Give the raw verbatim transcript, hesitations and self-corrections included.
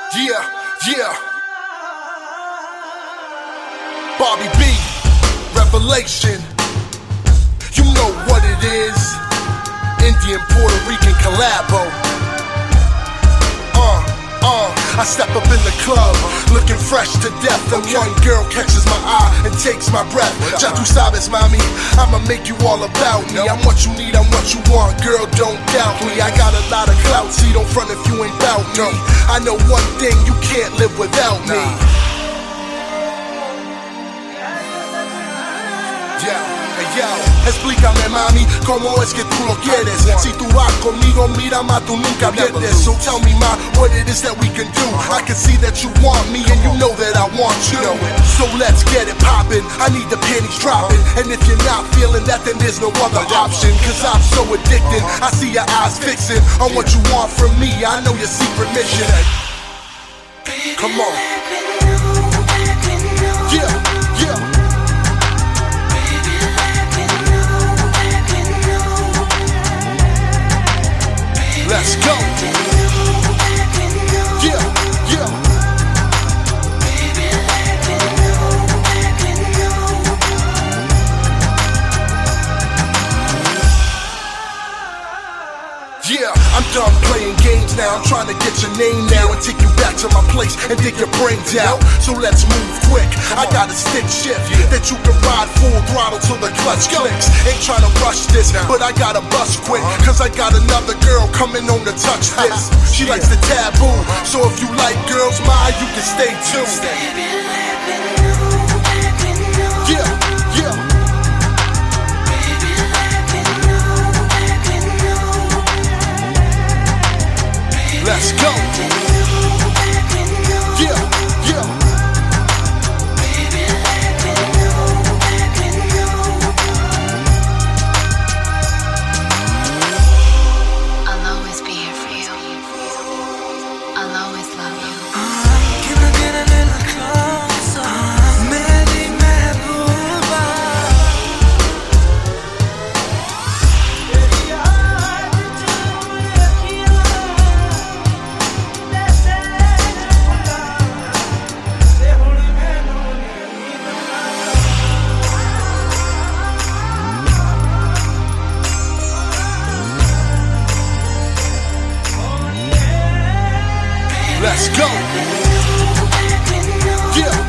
Yeah, yeah. Bobby B, Revelation. You know what it is. Indian, Puerto Rican collabo. Uh, uh, I step up in the club, looking fresh to death. And one girl catches my eye and takes my breath. Ya tu sabes, mami, I'ma make you all about me. I'm what you need, I'm what you want, girl, don't doubt me. I got a lot of clout, see, don't front if you ain't bout me. I know one thing, you can't live without me. Yo, hey yo, explícame mami, cómo es que tú lo quieres. Si tú vas conmigo, mira ma, tú nunca pierdes. So tell me ma, what it is that we can do. I can see that you want me and you know that I want you. So let's get it poppin', I need the panties dropping. And if you're not feeling that, then there's no other option. Cause I'm so addicted, I see your eyes fixing on what you want from me. I know your secret mission. Come on. Yeah, yeah. Let's go. Yeah, yeah. Yeah, I'm done playing games now. I'm trying to get your name now and take you back to my place and dig your brains out. So let's move quick. I got a stick shift that you can ride full throttle till the clutch clicks. Ain't trying to rush this, but I gotta bust quick. Cause I got another girl coming on to touch this. She likes the taboo, so if you like girls, ma, you can stay tuned. Yeah, yeah. Let's go. Yeah, yeah. I'll always be here for you. I'll always love you. Can I get a little closer? Meri mehbooba. Let's go. Yeah.